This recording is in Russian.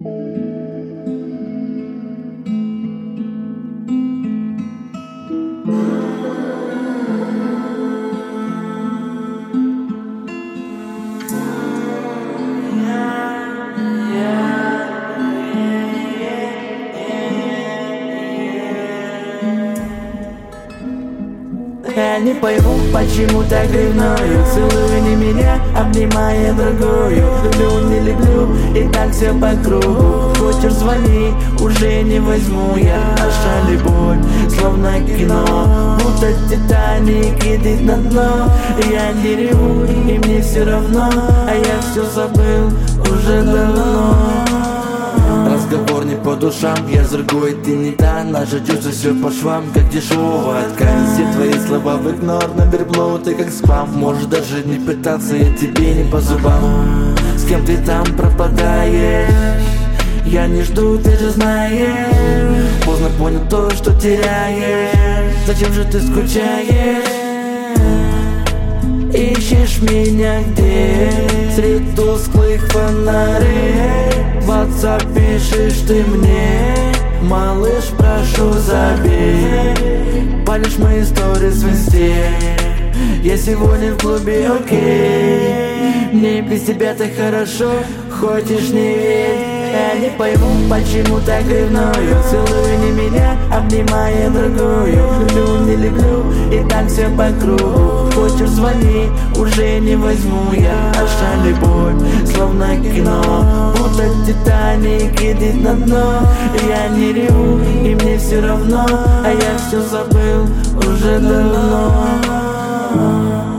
Я не пойму, почему так ревную. Целуй не меня, обнимая другую. Люблю, не люблю, и так все по кругу. Хочешь, звони, уже не возьму я. Наша любовь, словно кино, будто Титаник едет на дно. Я не реву, и мне все равно, а я все забыл уже давно. Разговор не по душам, я с другой, ты не та. Наши чувства все по швам, как дешевая ткань. Все твои слова в игнор, на верблюд, ты как спам. Можешь даже не пытаться, я тебе не по зубам. С кем ты там пропадаешь? Я не жду, ты же знаешь. Поздно понял то, что теряешь. Зачем же ты скучаешь? Ищешь меня где? Среди тусклых фонарей. В WhatsApp пишешь ты мне: малыш, прошу, забей. Палишь мои сторис в инсте. Я сегодня в клубе, окей. Мне без тебя так хорошо, хочешь не верь. Я не пойму, почему так ревную. Целуй не меня, обнимая другую. Люблю, не люблю, и так все по кругу. Хочешь, звони, уже не возьму я. Наша любовь, словно кино, будто Титаник едет на дно. Я не реву, и мне все равно, а я все забыл уже давно.